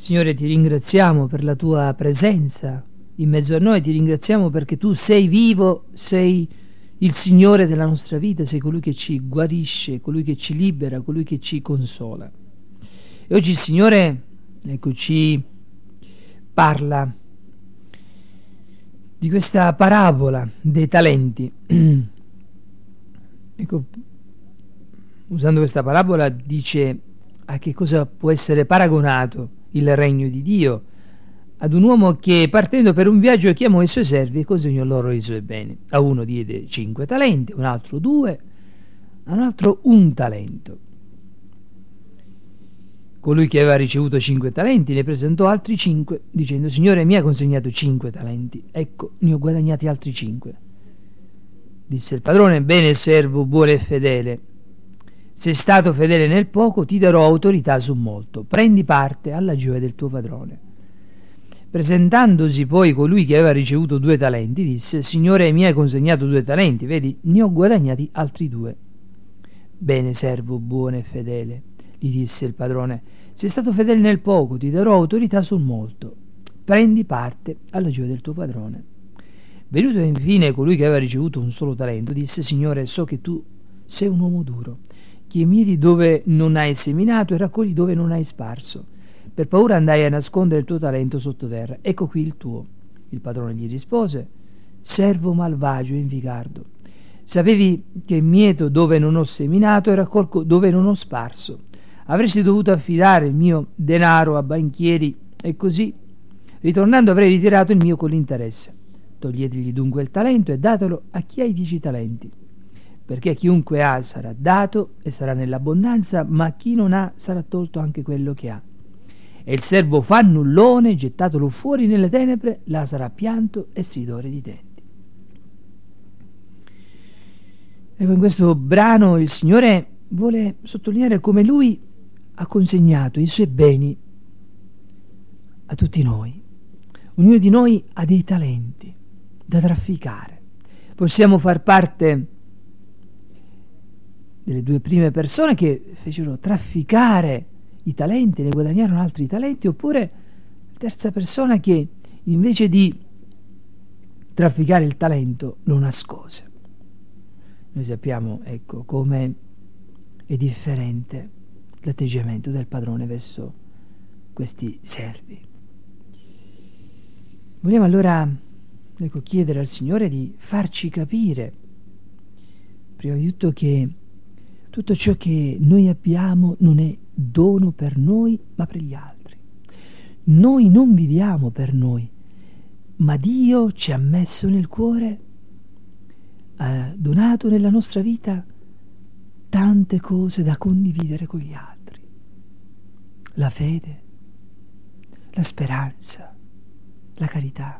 Signore, ti ringraziamo per la tua presenza in mezzo a noi, ti ringraziamo perché tu sei vivo, sei il Signore della nostra vita, sei colui che ci guarisce, colui che ci libera, colui che ci consola. E oggi il Signore, ecco, ci parla di questa parabola dei talenti. Ecco, usando questa parabola dice a che cosa può essere paragonato il regno di Dio: ad un uomo che partendo per un viaggio chiamò i suoi servi e consegnò loro i suoi beni. A uno diede 5 talenti, a un altro 2, a un altro 1 talento. Colui che aveva ricevuto 5 talenti ne presentò altri 5, dicendo: Signore, mi ha consegnato 5 talenti, ecco, ne ho guadagnati altri 5. Disse il padrone: bene, servo buono e fedele, sei stato fedele nel poco, ti darò autorità su molto, prendi parte alla gioia del tuo padrone. Presentandosi poi colui che aveva ricevuto 2 talenti, disse: Signore, mi hai consegnato 2 talenti, vedi, ne ho guadagnati altri 2. Bene, servo buono e fedele, gli disse il padrone, sei stato fedele nel poco, ti darò autorità sul molto, prendi parte alla gioia del tuo padrone. Venuto infine colui che aveva ricevuto un solo talento, disse: Signore, so che tu sei un uomo duro, che mieti dove non hai seminato e raccogli dove non hai sparso. Per paura andai a nascondere il tuo talento sottoterra, ecco qui il tuo. Il padrone gli rispose: servo malvagio e invigardo, sapevi che mieto dove non ho seminato e raccolgo dove non ho sparso. Avresti dovuto affidare il mio denaro a banchieri e così, ritornando, avrei ritirato il mio con l'interesse. Toglietegli dunque il talento e datelo a chi ha i 10 talenti, perché a chiunque ha sarà dato e sarà nell'abbondanza, ma a chi non ha sarà tolto anche quello che ha. E il servo fannullone, gettatelo fuori nelle tenebre, là sarà pianto e stridore di denti. Ecco, in questo brano il Signore vuole sottolineare come Lui ha consegnato i Suoi beni a tutti noi. Ognuno di noi ha dei talenti da trafficare. Possiamo far parte delle 2 prime persone che fecero trafficare i talenti, ne guadagnarono altri talenti, oppure la terza persona che invece di trafficare il talento lo nascose. Noi sappiamo, ecco, come è differente l'atteggiamento del padrone verso questi servi. Vogliamo allora, ecco, chiedere al Signore di farci capire, prima di tutto, che tutto ciò che noi abbiamo non è dono per noi, ma per gli altri. Noi non viviamo per noi, ma Dio ci ha messo nel cuore, ha donato nella nostra vita tante cose da condividere con gli altri. La fede, la speranza, la carità,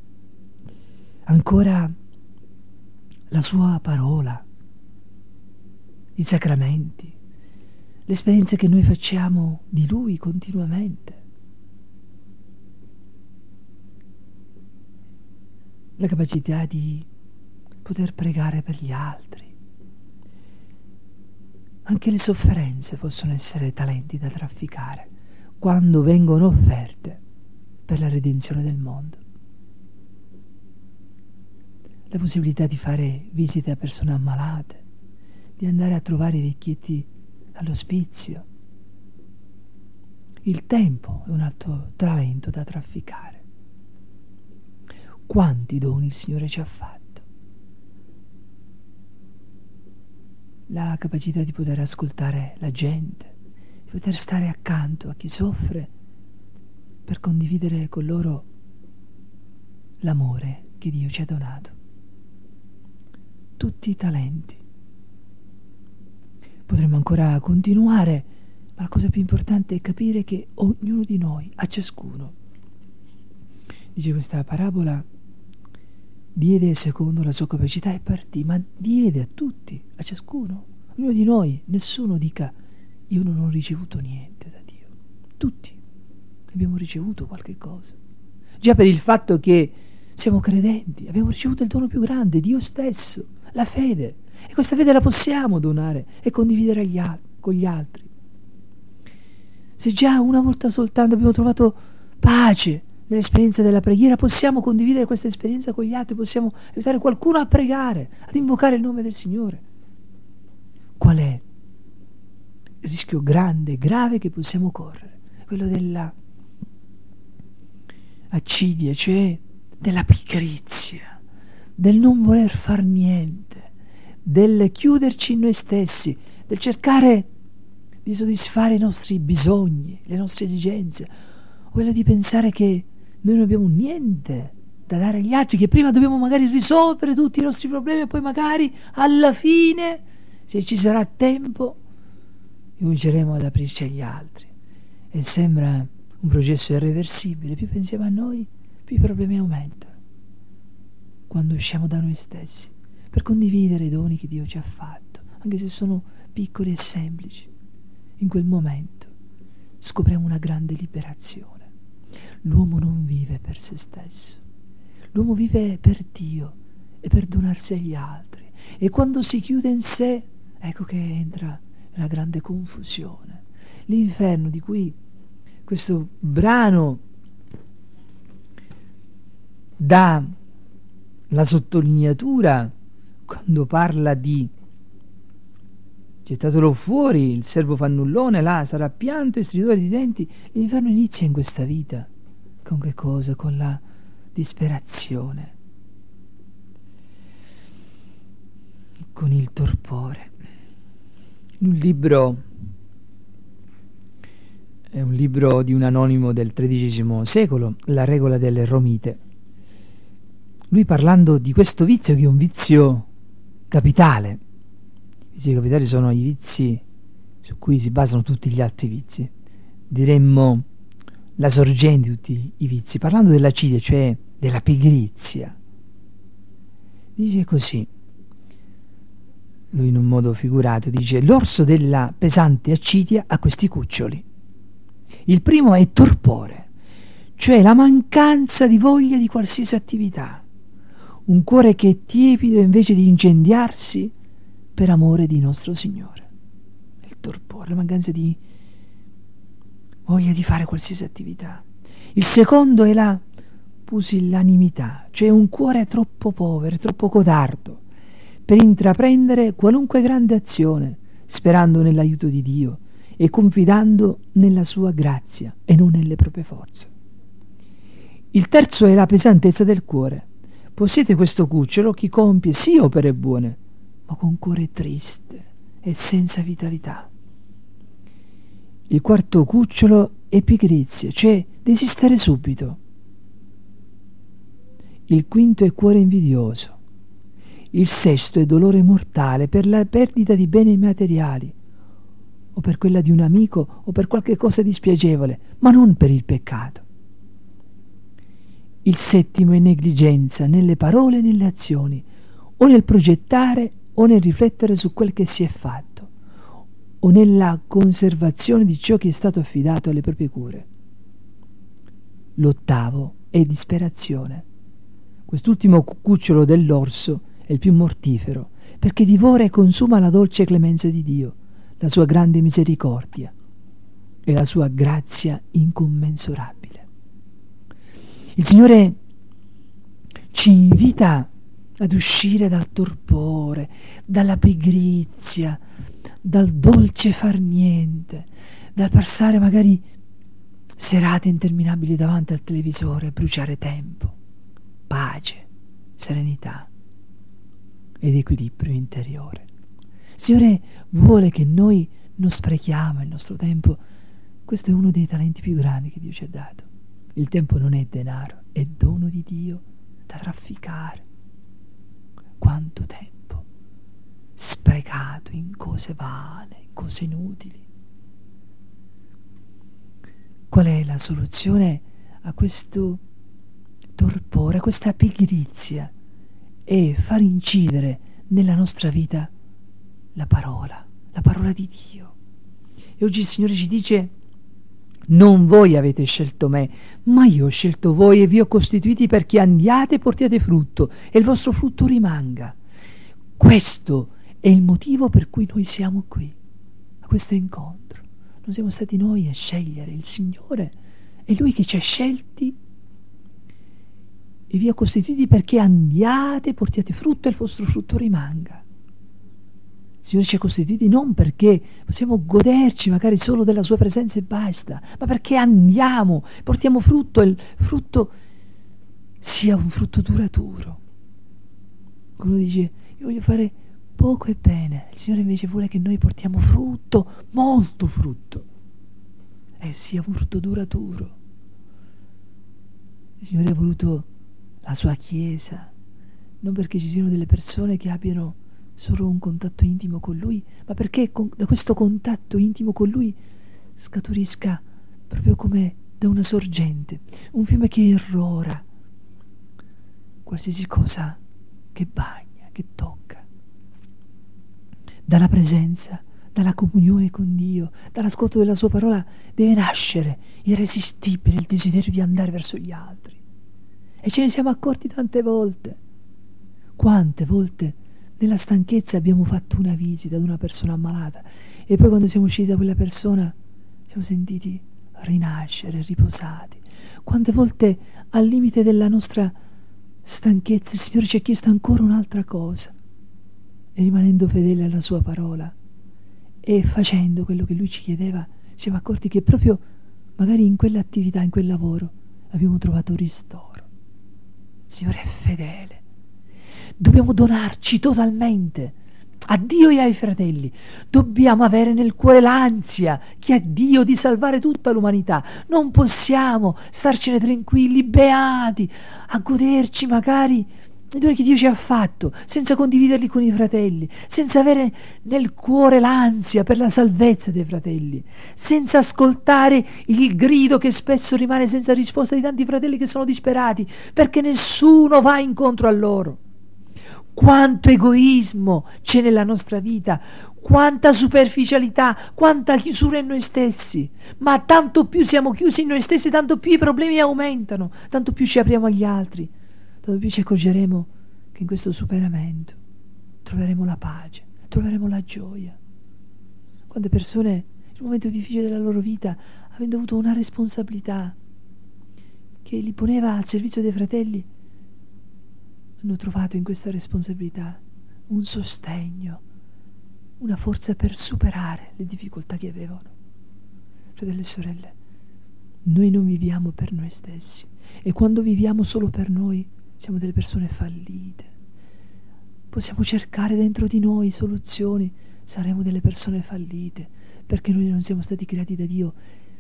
ancora la sua parola, i sacramenti, le esperienze che noi facciamo di Lui continuamente, la capacità di poter pregare per gli altri. Anche le sofferenze possono essere talenti da trafficare quando vengono offerte per la redenzione del mondo. La possibilità di fare visite a persone ammalate, di andare a trovare i vecchietti all'ospizio. Il tempo è un altro talento da trafficare. Quanti doni il Signore ci ha fatto? La capacità di poter ascoltare la gente, di poter stare accanto a chi soffre per condividere con loro l'amore che Dio ci ha donato. Tutti i talenti. Potremmo ancora continuare, ma la cosa più importante è capire che ognuno di noi, a ciascuno, dice questa parabola, diede secondo la sua capacità e partì, ma diede a tutti, a ciascuno, ognuno di noi. Nessuno dica: io non ho ricevuto niente da Dio. Tutti abbiamo ricevuto qualche cosa, già per il fatto che siamo credenti, abbiamo ricevuto il dono più grande, Dio stesso, la fede, e questa fede la possiamo donare e condividere con gli altri. Se già una volta soltanto abbiamo trovato pace nell'esperienza della preghiera, possiamo condividere questa esperienza con gli altri, possiamo aiutare qualcuno a pregare, ad invocare il nome del Signore. Qual è il rischio grande, grave che possiamo correre? Quello della accidia, cioè della pigrizia, del non voler far niente, del chiuderci in noi stessi, del cercare di soddisfare i nostri bisogni, le nostre esigenze, quello di pensare che noi non abbiamo niente da dare agli altri, che prima dobbiamo magari risolvere tutti i nostri problemi e poi magari alla fine, se ci sarà tempo, cominceremo ad aprirci agli altri. E sembra un processo irreversibile. Più pensiamo a noi, più i problemi aumentano. Quando usciamo da noi stessi per condividere i doni che Dio ci ha fatto, anche se sono piccoli e semplici, in quel momento scopriamo una grande liberazione. L'uomo non vive per se stesso, l'uomo vive per Dio e per donarsi agli altri, e quando si chiude in sé, ecco che entra la grande confusione, l'inferno di cui questo brano dà la sottolineatura quando parla di gettatelo fuori, il servo fannullone, là sarà pianto e stridore di denti. L'inferno inizia in questa vita con che cosa? Con la disperazione, con il torpore. Un libro è un libro di un anonimo del XIII secolo, La regola delle Romite. Lui, parlando di questo vizio, che è un vizio capitale, i vizi capitali sono i vizi su cui si basano tutti gli altri vizi, diremmo la sorgente di tutti i vizi, parlando dell'acidia, cioè della pigrizia, dice così, lui in un modo figurato dice: l'orso della pesante accidia ha questi cuccioli. Il primo è torpore, cioè la mancanza di voglia di qualsiasi attività, un cuore che è tiepido invece di incendiarsi per amore di nostro Signore. Il torpore, la mancanza di voglia di fare qualsiasi attività. Il secondo è la pusillanimità, cioè un cuore troppo povero, troppo codardo per intraprendere qualunque grande azione, sperando nell'aiuto di Dio e confidando nella sua grazia e non nelle proprie forze. Il terzo è la pesantezza del cuore. Possiede questo cucciolo chi compie sì opere buone, ma con cuore triste e senza vitalità. Il quarto cucciolo è pigrizia, cioè desistere subito. Il quinto è cuore invidioso. Il sesto è dolore mortale per la perdita di beni materiali, o per quella di un amico, o per qualche cosa di spiacevole, ma non per il peccato. Il settimo è negligenza nelle parole e nelle azioni, o nel progettare o nel riflettere su quel che si è fatto, o nella conservazione di ciò che è stato affidato alle proprie cure. L'ottavo è disperazione. Quest'ultimo cucciolo dell'orso è il più mortifero, perché divora e consuma la dolce clemenza di Dio, la sua grande misericordia e la sua grazia incommensurabile. Il Signore ci invita ad uscire dal torpore, dalla pigrizia, dal dolce far niente, dal passare magari serate interminabili davanti al televisore, a bruciare tempo. Pace, serenità ed equilibrio interiore. Il Signore vuole che noi non sprechiamo il nostro tempo. Questo è uno dei talenti più grandi che Dio ci ha dato. Il tempo non è denaro, è dono di Dio da trafficare. Quanto tempo sprecato in cose vane, in cose inutili. Qual è la soluzione a questo torpore, a questa pigrizia? È far incidere nella nostra vita la parola di Dio. E oggi il Signore ci dice: non voi avete scelto me, ma io ho scelto voi e vi ho costituiti perché andiate e portiate frutto e il vostro frutto rimanga. Questo è il motivo per cui noi siamo qui, a questo incontro. non siamo stati noi a scegliere, il Signore è Lui che ci ha scelti e vi ha costituiti perché andiate, portiate frutto e il vostro frutto rimanga. Il Signore ci ha costituiti non perché possiamo goderci magari solo della sua presenza e basta, ma perché andiamo, portiamo frutto e il frutto sia un frutto duraturo. Uno dice, io voglio fare poco e bene, il Signore invece vuole che noi portiamo frutto, molto frutto, e sia un frutto duraturo. Il Signore ha voluto la sua Chiesa, non perché ci siano delle persone che abbiano solo un contatto intimo con Lui, ma perché da questo contatto intimo con Lui scaturisca proprio come da una sorgente, un fiume che irrora qualsiasi cosa che bagna, che tocca. Dalla presenza, dalla comunione con Dio, dall'ascolto della sua parola deve nascere irresistibile il desiderio di andare verso gli altri. E ce ne siamo accorti tante volte. Quante volte nella stanchezza abbiamo fatto una visita ad una persona ammalata e poi quando siamo usciti da quella persona siamo sentiti rinascere, riposati. Quante volte al limite della nostra stanchezza il Signore ci ha chiesto ancora un'altra cosa e rimanendo fedele alla sua parola e facendo quello che Lui ci chiedeva siamo accorti che proprio magari in quell'attività, in quel lavoro abbiamo trovato ristoro. Il Signore è fedele. Dobbiamo donarci totalmente a Dio e ai fratelli. Dobbiamo avere nel cuore l'ansia che ha Dio di salvare tutta l'umanità. Non possiamo starcene tranquilli, beati, a goderci magari i doni che Dio ci ha fatto, senza condividerli con i fratelli, senza avere nel cuore l'ansia per la salvezza dei fratelli, senza ascoltare il grido che spesso rimane senza risposta di tanti fratelli che sono disperati, perché nessuno va incontro a loro. Quanto egoismo c'è nella nostra vita, quanta superficialità, quanta chiusura in noi stessi, ma tanto più siamo chiusi in noi stessi, tanto più i problemi aumentano, tanto più ci apriamo agli altri, tanto più ci accorgeremo che in questo superamento troveremo la pace, troveremo la gioia. Quante persone in un momento difficile della loro vita, avendo avuto una responsabilità che li poneva al servizio dei fratelli, hanno trovato in questa responsabilità un sostegno, una forza per superare le difficoltà che avevano. Fratelli e sorelle, noi non viviamo per noi stessi e quando viviamo solo per noi siamo delle persone fallite. Possiamo cercare dentro di noi soluzioni, saremo delle persone fallite perché noi non siamo stati creati da Dio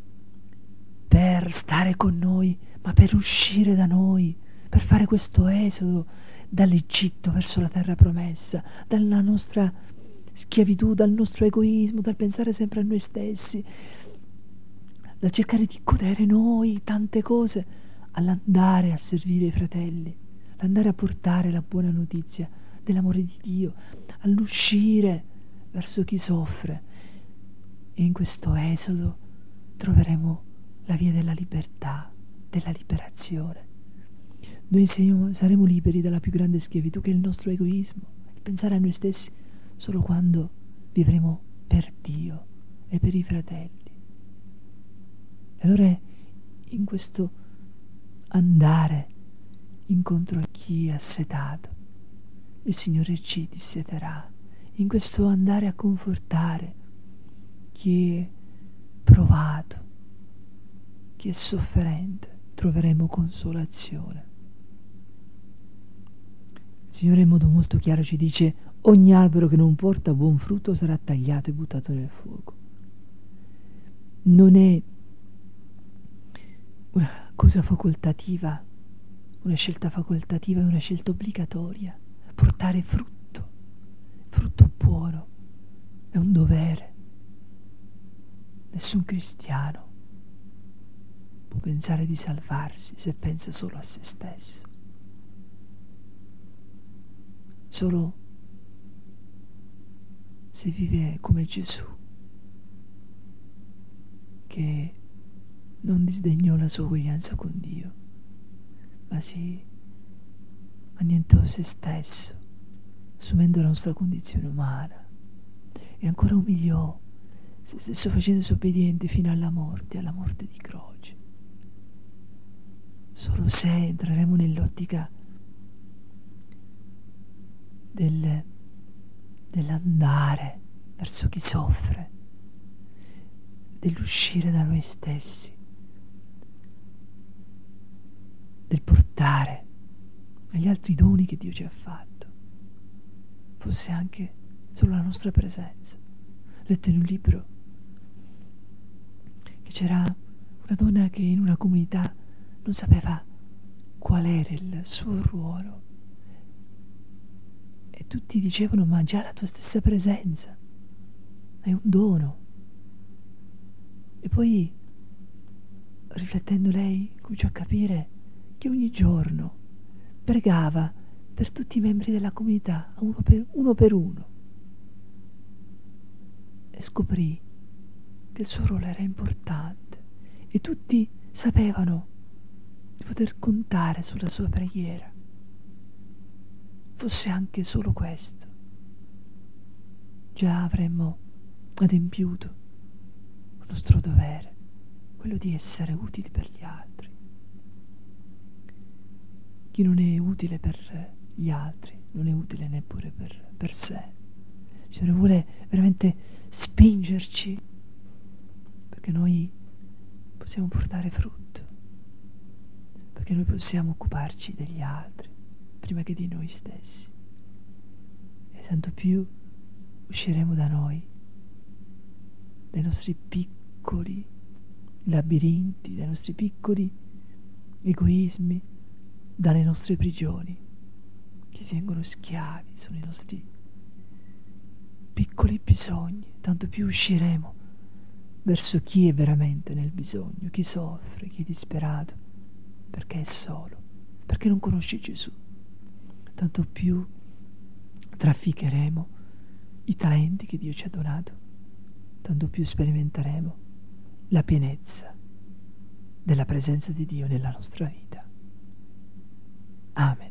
per stare con noi, ma per uscire da noi, per fare questo esodo dall'Egitto verso la terra promessa, dalla nostra schiavitù, dal nostro egoismo, dal pensare sempre a noi stessi, dal cercare di godere noi tante cose, all'andare a servire i fratelli, all'andare a portare la buona notizia dell'amore di Dio, all'uscire verso chi soffre. E in questo esodo troveremo la via della libertà, della liberazione. Noi saremo liberi dalla più grande schiavitù che è il nostro egoismo, il pensare a noi stessi solo quando vivremo per Dio e per i fratelli. E allora in questo andare incontro a chi è assetato, il Signore ci disseterà. In questo andare a confortare chi è provato, chi è sofferente, troveremo consolazione. Il Signore in modo molto chiaro ci dice: ogni albero che non porta buon frutto sarà tagliato e buttato nel fuoco. Non è una cosa facoltativa, una scelta facoltativa, è una scelta obbligatoria. Portare frutto, frutto buono, è un dovere. Nessun cristiano può pensare di salvarsi se pensa solo a se stesso. Solo se vive come Gesù, che non disdegnò la sua uguaglianza con Dio, ma si annientò se stesso, assumendo la nostra condizione umana, e ancora umiliò se stesso facendosi obbediente fino alla morte di croce. Solo se entreremo nell'ottica dell'andare verso chi soffre, dell'uscire da noi stessi, del portare agli altri doni che Dio ci ha fatto, fosse anche solo la nostra presenza. Ho letto in un libro che c'era una donna che in una comunità non sapeva qual era il suo ruolo e tutti dicevano: ma già la tua stessa presenza è un dono. E poi, riflettendo, lei cominciò a capire che ogni giorno pregava per tutti i membri della comunità, uno per uno, e scoprì che il suo ruolo era importante e tutti sapevano di poter contare sulla sua preghiera. Fosse anche solo questo, già avremmo adempiuto il nostro dovere, quello di essere utili per gli altri. Chi non è utile per gli altri non è utile neppure per sé. Il Signore vuole veramente spingerci perché noi possiamo portare frutto, perché noi possiamo occuparci degli altri prima che di noi stessi, e tanto più usciremo da noi, dai nostri piccoli labirinti, dai nostri piccoli egoismi, dalle nostre prigioni che si vengono schiavi, sono i nostri piccoli bisogni. Tanto più usciremo verso chi è veramente nel bisogno, chi soffre, chi è disperato, perché è solo, perché non conosce Gesù. Tanto più trafficheremo i talenti che Dio ci ha donato, tanto più sperimenteremo la pienezza della presenza di Dio nella nostra vita. Amen.